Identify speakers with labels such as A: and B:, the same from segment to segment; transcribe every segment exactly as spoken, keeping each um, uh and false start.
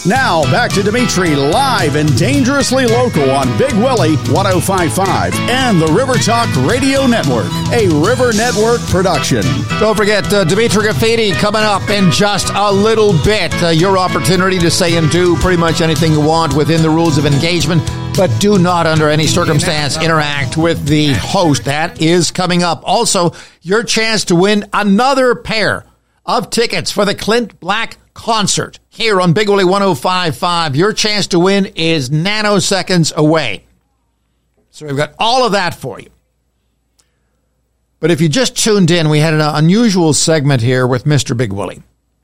A: Now, back to Dimitri live and dangerously local on Big Willie one oh five point five and the River Talk Radio Network, a River Network production.
B: Don't forget, uh, Dimitri Graffiti coming up in just a little bit. Uh, your opportunity to say and do pretty much anything you want within the rules of engagement, but do not under any circumstance interact with the host. That is coming up. Also, your chance to win another pair of tickets for the Clint Black concert here on Big Willie one oh five point five. Your chance to win is nanoseconds away. So we've got all of that for you. But if you just tuned in, we had an unusual segment here with Mister Big Willie.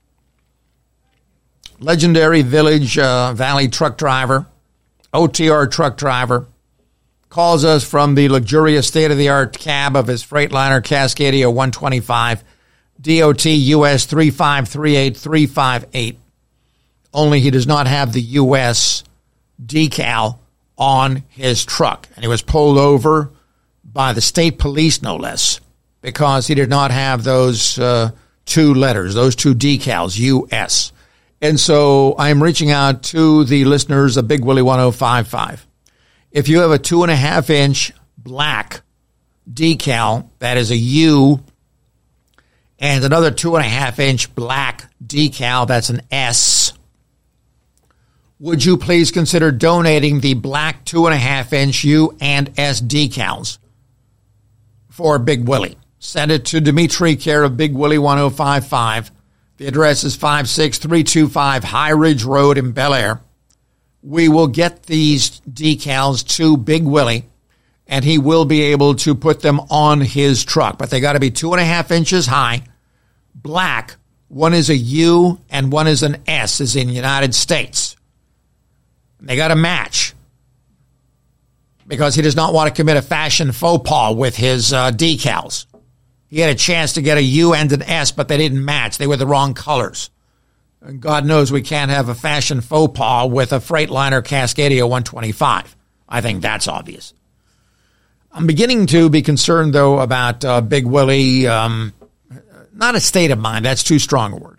B: Legendary Village uh, Valley truck driver, O T R truck driver, calls us from the luxurious state-of-the-art cab of his Freightliner Cascadia one twenty-five, D O T U S three five three eight three five eight. Only he does not have the U S decal on his truck. And he was pulled over by the state police, no less, because he did not have those uh, two letters, those two decals, U S. And so I'm reaching out to the listeners of Big Willie one oh five point five. If you have a two and a half inch black decal, that is a U, and another two and a half inch black decal, that's an S, would you please consider donating the black two and a half inch U and S decals for Big Willie? Send it to Dimitri, care of Big Willie one oh five point five. The address is five six three two five High Ridge Road in Bel Air. We will get these decals to Big Willie, and he will be able to put them on his truck. But they got to be two and a half inches high, black. One is a U and one is an S, as in United States. They got to match, because he does not want to commit a fashion faux pas with his uh, decals. He had a chance to get a U and an S, but they didn't match. They were the wrong colors. And God knows we can't have a fashion faux pas with a Freightliner Cascadia one twenty-five. I think that's obvious. I'm beginning to be concerned, though, about uh, Big Willie. Um, not a state of mind. That's too strong a word.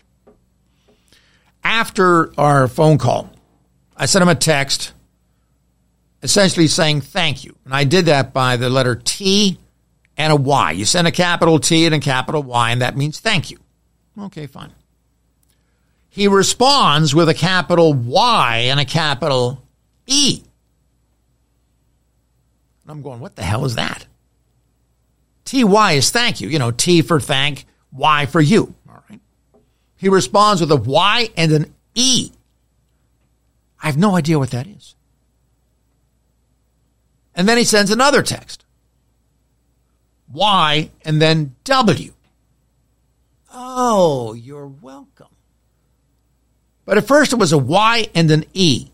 B: After our phone call, I sent him a text essentially saying thank you. And I did that by the letter T and a Y. You send a capital T and a capital Y, and that means thank you. Okay, fine. He responds with a capital Y and a capital E. And I'm going, what the hell is that? T Y is thank you. You know, T for thank, Y for you. All right. He responds with a Y and an E. I have no idea what that is. And then he sends another text. Y and then W. Oh, you're welcome. But at first it was a Y and an E.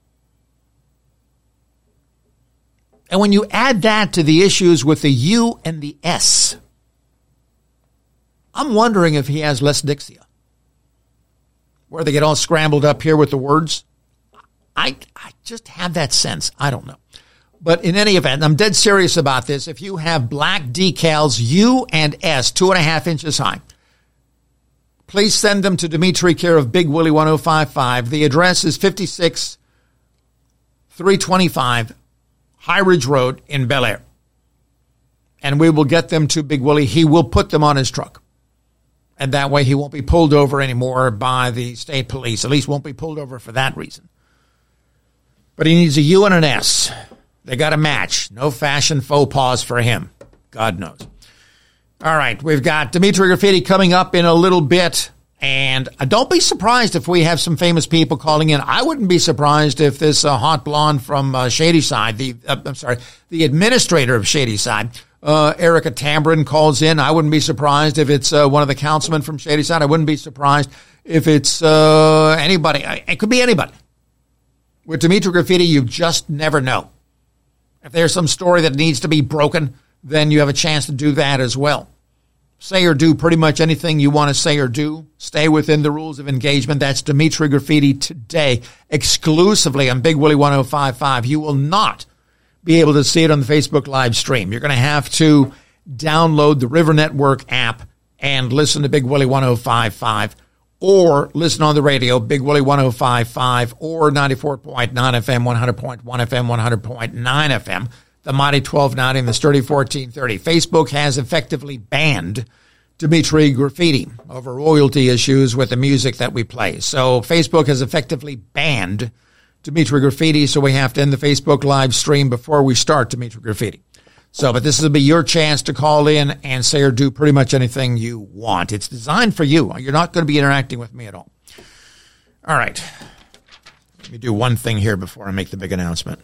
B: And when you add that to the issues with the U and the S, I'm wondering if he has dyslexia, where they get all scrambled up here with the words. I, I just have that sense. I don't know. But in any event, I'm dead serious about this. If you have black decals, U and S, two and a half inches high, please send them to Dimitri, care of Big Willie one oh five point five. The address is fifty-six three twenty-five High Ridge Road in Bel Air. And we will get them to Big Willie. He will put them on his truck. And that way he won't be pulled over anymore by the state police. At least won't be pulled over for that reason. But he needs a U and an S. They got to match. No fashion faux pas for him. God knows. All right, we've got Dimitri Graffiti coming up in a little bit. And don't be surprised if we have some famous people calling in. I wouldn't be surprised if this uh, hot blonde from uh, Shadyside, the uh, I'm sorry, the administrator of Shadyside, uh, Erica Tambrin, calls in. I wouldn't be surprised if it's uh, one of the councilmen from Shadyside. I wouldn't be surprised if it's uh, anybody. It could be anybody. With Dimitri Graffiti, you just never know. If there's some story that needs to be broken, then you have a chance to do that as well. Say or do pretty much anything you want to say or do. Stay within the rules of engagement. That's Dimitri Graffiti today, exclusively on Big Willie one oh five point five. You will not be able to see it on the Facebook live stream. You're going to have to download the River Network app and listen to Big Willie one oh five point five or listen on the radio, Big Willie one oh five point five or ninety-four point nine F M, one hundred point one F M, one hundred point nine F M, the Mighty twelve ninety and the Sturdy fourteen thirty. Facebook has effectively banned Dimitri Graffiti over royalty issues with the music that we play. So Facebook has effectively banned Dimitri Graffiti, so we have to end the Facebook live stream before we start Dimitri Graffiti. So, but this will be your chance to call in and say or do pretty much anything you want. It's designed for you. You're not going to be interacting with me at all. All right. Let me do one thing here before I make the big announcement.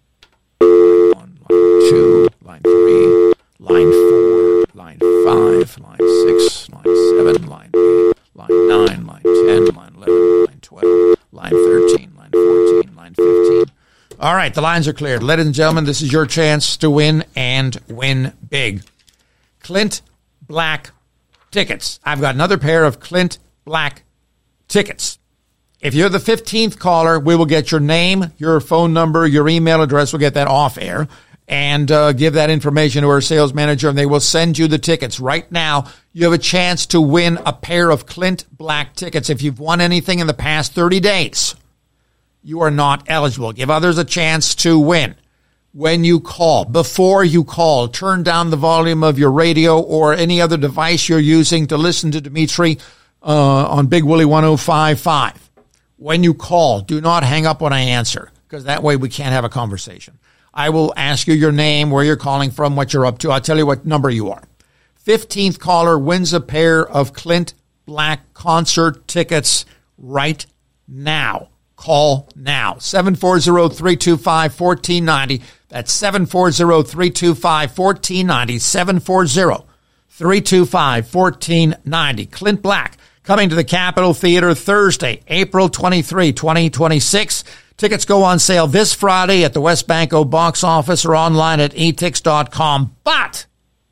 B: One, line two, line three, line four, line five, line six, line seven, line eight, line nine, line ten, line eleven, line twelve, line thirteen, line fourteen, line fifteen. All right, the lines are cleared. Ladies and gentlemen, this is your chance to win and win big. Clint Black tickets. I've got another pair of Clint Black tickets. If you're the fifteenth caller, we will get your name, your phone number, your email address. We'll get that off air and uh, give that information to our sales manager, and they will send you the tickets. Right now, you have a chance to win a pair of Clint Black tickets. If you've won anything in the past thirty days, you are not eligible. Give others a chance to win. When you call, before you call, turn down the volume of your radio or any other device you're using to listen to Dimitri uh, on Big Willie one oh five point five. When you call, do not hang up when I answer, because that way we can't have a conversation. I will ask you your name, where you're calling from, what you're up to. I'll tell you what number you are. fifteenth caller wins a pair of Clint Black concert tickets right now. Call now. seven four zero, three two five, one four nine zero. That's seven four zero, three two five, one four nine zero. seven four zero, three two five, one four nine zero. Clint Black coming to the Capitol Theater Thursday, April twenty-third, twenty twenty-six. Tickets go on sale this Friday at the West Banco box office or online at e tix dot com. But,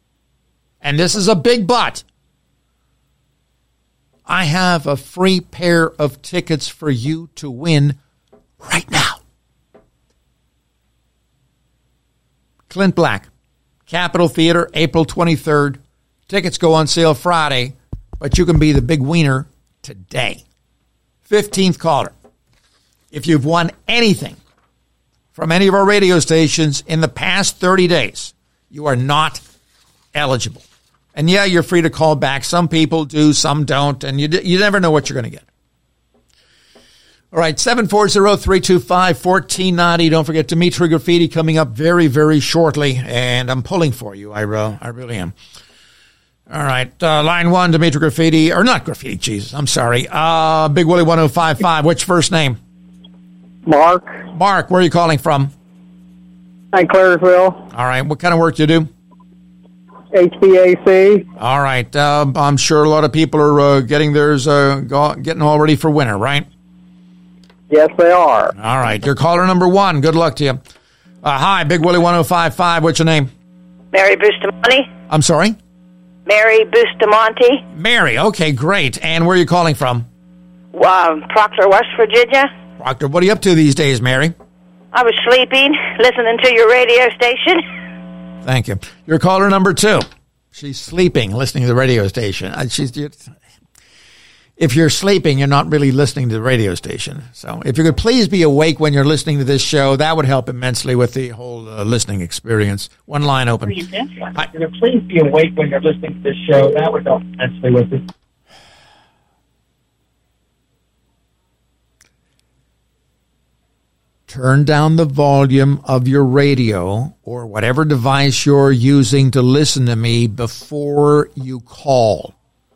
B: and this is a big but, I have a free pair of tickets for you to win right now. Clint Black, Capitol Theater, April twenty-third. Tickets go on sale Friday, but you can be the big winner today. fifteenth caller. If you've won anything from any of our radio stations in the past thirty days, you are not eligible. And yeah, you're free to call back. Some people do, some don't, and you you never know what you're going to get. All right, seven four zero, three two five, one four nine zero. Don't forget Dimitri Graffiti coming up very, very shortly, and I'm pulling for you. I, uh, I really am. All right, uh, line one, Dimitri Graffiti, or not Graffiti, Jesus, I'm sorry. Uh, Big Willie one oh five point five, which first name?
C: Mark.
B: Mark, where are you calling from?
C: Saint Clairsville.
B: All right, what kind of work do you do?
C: H V A C.
B: All right, uh, I'm sure a lot of people are uh, getting theirs, uh, go, getting all ready for winter, right?
C: Yes, they are.
B: All right, you're caller number one. Good luck to you. Uh, hi, Big Willie one oh five point five. What's your name?
D: Mary Bustamante.
B: I'm sorry?
D: Mary Bustamante.
B: Mary, okay, great. And where are you calling from?
D: Um, Proctor, West Virginia.
B: Proctor, what are you up to these days, Mary?
D: I was sleeping, listening to your radio station.
B: Thank you. You're caller number two. She's sleeping, listening to the radio station. Uh, She's. If you're sleeping, you're not really listening to the radio station. So if you could please be awake when you're listening to this show, that would help immensely with the whole uh, listening experience. One line open.
C: Hi. Please be awake when you're listening to this show. That would help immensely with it.
B: Turn down the volume of your radio or whatever device you're using to listen to me before you call.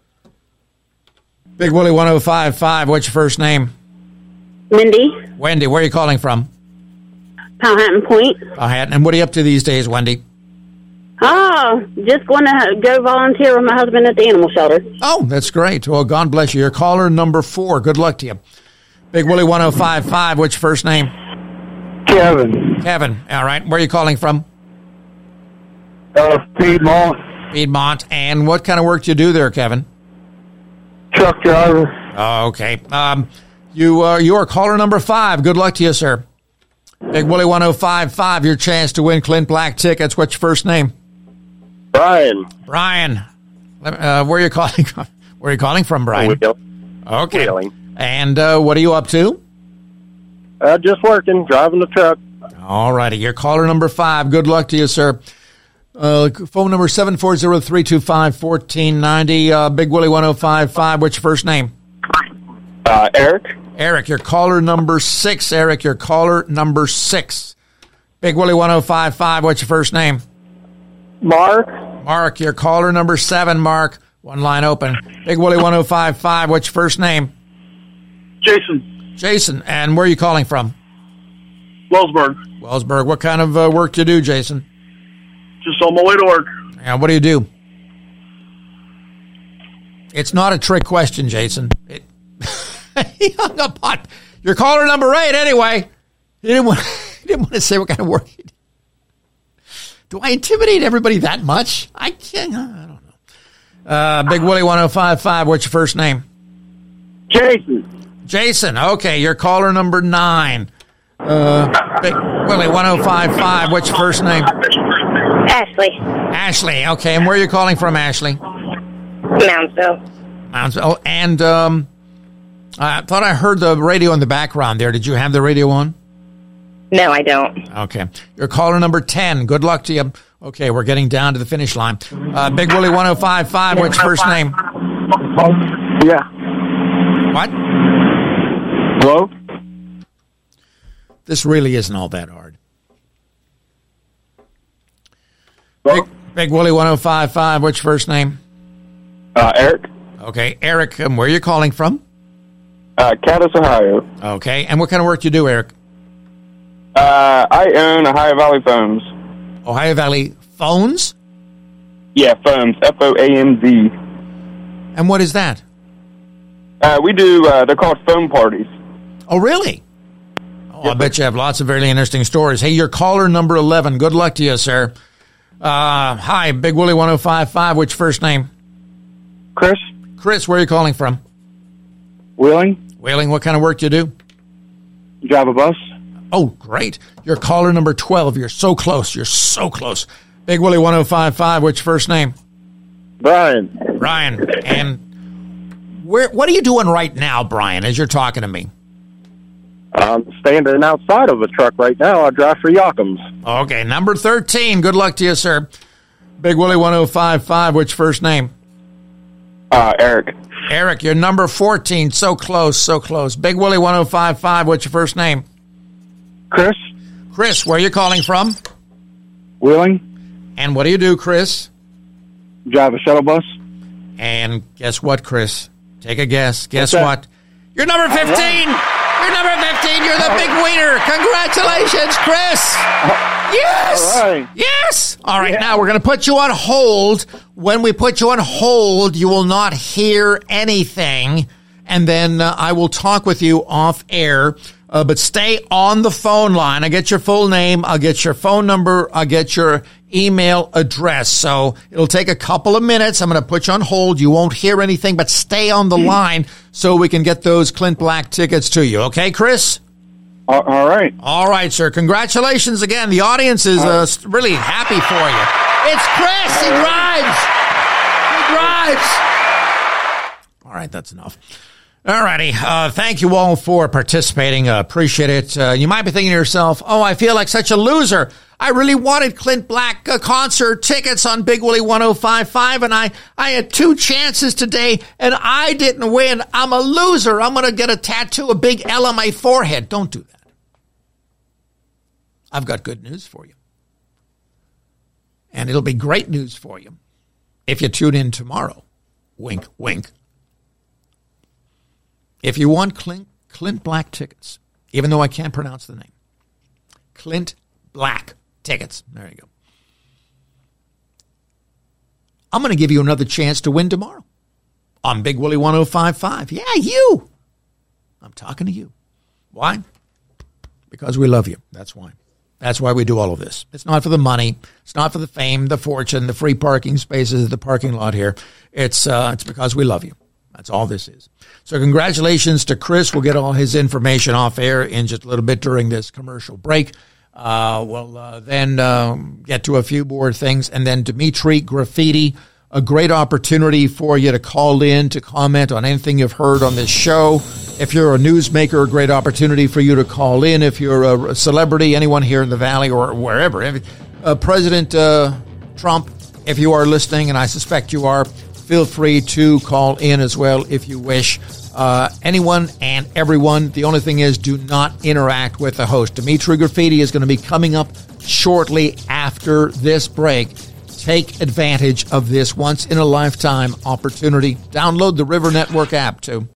B: Big Willie one oh five point five, what's your first name?
E: Wendy.
B: Wendy, where are you calling from?
E: Powhatan Point.
B: Powhatan. And what are you up to these days, Wendy?
E: Oh, just going to go volunteer with my husband at the animal shelter.
B: Oh, that's great. Well, God bless you. You're caller number four. Good luck to you. Big Willie one oh five point five, what's your first name?
C: Kevin.
B: Kevin. All right. Where are you calling from?
C: Uh, Piedmont.
B: Piedmont. And what kind of work do you do there, Kevin?
C: Truck driver.
B: Oh, okay. Um, you, uh, you are caller number five. Good luck to you, sir. Big Willie one oh five point five, your chance to win Clint Black tickets. What's your first name?
C: Brian.
B: Brian. Uh, where are you calling from? Where are you calling from, Brian?
C: Wheel.
B: Okay.
F: Wheeling.
B: And uh, what are you up to?
F: Uh, just working, driving the truck.
B: All righty. You're caller number five. Good luck to you, sir. Uh, phone number seven four zero, three two five, one four nine zero. Uh, Big Willie one oh five five. What's your first name?
F: Uh, Eric.
B: Eric, you're caller number six. Eric, you're caller number six. Big Willie one oh five five. What's your first name?
F: Mark.
B: Mark, you're caller number seven. Mark, one line open. Big Willie one oh five five. What's your first name?
F: Jason.
B: Jason, and where are you calling from?
F: Wellsburg.
B: Wellsburg. What kind of uh, work do you do, Jason?
F: Just on my way to work.
B: And what do you do? It's not a trick question, Jason. It, he hung up on your caller number eight anyway. He didn't want, he didn't want to say what kind of work he did. Do I intimidate everybody that much? I can't. I don't know. Uh, Big Willie one oh five five. What's your first name?
F: Jason.
B: Jason. Okay, you're caller number nine. Uh, Big Willie one oh five five. What's your first name?
D: Ashley.
B: Ashley. Okay, and where are you calling from, Ashley?
D: Moundsville.
B: Moundsville. Oh, and um, I thought I heard the radio in the background there. Did you have the radio on?
D: No, I don't.
B: Okay. You're caller number ten. Good luck to you. Okay, we're getting down to the finish line. Uh, Big Willie one oh five five. What's your first name?
F: Yeah.
B: What?
F: Hello?
B: This really isn't all that hard. Big, Big Willie one oh five five. What's your first name?
F: Uh, Eric.
B: Okay, Eric, um, where are you calling from?
F: Uh, Cadiz, Ohio.
B: Okay, and what kind of work do you do, Eric?
F: Uh, I own Ohio Valley Phones.
B: Ohio Valley Phones?
F: Yeah, phones. F O A N Z.
B: And what is that?
F: Uh, we do, uh, they're called phone parties.
B: Oh, really? Oh, I bet you have lots of very interesting stories. Hey, you're caller number eleven. Good luck to you, sir. Uh, hi, Big Willie one oh five five. What's your first name?
F: Chris.
B: Chris, where are you calling from?
F: Wheeling.
B: Whaling, what kind of work do you do?
F: Drive a bus.
B: Oh, great. You're caller number twelve. You're so close. You're so close. Big Willie one oh five five. What's your first name?
F: Brian.
B: Brian. And where? What are you doing right now, Brian, as you're talking to me?
F: I'm standing outside of a truck right now. I drive for Yakim's.
B: Okay, number thirteen. Good luck to you, sir. Big Willie one oh five five. What's your first name?
F: Uh, Eric.
B: Eric, you're number fourteen. So close, so close. Big Willie one oh five five. What's your first name?
F: Chris.
B: Chris, where are you calling from?
F: Wheeling.
B: And what do you do, Chris?
F: Drive a shuttle bus.
B: And guess what, Chris? Take a guess. Guess
F: What's
B: what? You're number fifteen. You're number fifteen. You're the big winner. Congratulations, Chris. Yes.
F: All right.
B: Yes. All right.
F: Yeah.
B: Now we're going to put you on hold. When we put you on hold, you will not hear anything. And then uh, I will talk with you off air. Uh, but stay on the phone line. I get your full name. I'll get your phone number. I'll get your email address. So it'll take a couple of minutes. I'm going to put you on hold. You won't hear anything, but stay on the line so we can get those Clint Black tickets to you. Okay, Chris?
F: All, all right.
B: All right, sir. Congratulations again. The audience is uh, really happy for you. It's Chris. He drives. He drives. All right, that's enough. All righty. Uh, thank you all for participating. Uh, appreciate it. Uh, you might be thinking to yourself, oh, I feel like such a loser. I really wanted Clint Black uh, concert tickets on Big Willie one oh five five, and I, I had two chances today, and I didn't win. I'm a loser. I'm going to get a tattoo, a big L on my forehead. Don't do that. I've got good news for you. And it'll be great news for you if you tune in tomorrow. Wink, wink. If you want Clint, Clint Black tickets, even though I can't pronounce the name, Clint Black tickets. There you go. I'm going to give you another chance to win tomorrow on Big Willie one oh five five. Yeah, you. I'm talking to you. Why? Because we love you. That's why. That's why we do all of this. It's not for the money. It's not for the fame, the fortune, the free parking spaces, the parking lot here. It's uh, it's because we love you. That's all this is. So congratulations to Chris. We'll get all his information off air in just a little bit during this commercial break. Uh, we'll uh, then uh, get to a few more things. And then Dimitri Graffiti, a great opportunity for you to call in to comment on anything you've heard on this show. If you're a newsmaker, a great opportunity for you to call in. If you're a celebrity, anyone here in the Valley or wherever, uh, President uh, Trump, if you are listening, and I suspect you are, feel free to call in as well if you wish. Uh, anyone and everyone. The only thing is, do not interact with the host. Dimitri Graffiti is going to be coming up shortly after this break. Take advantage of this once-in-a-lifetime opportunity. Download the River Network app, too.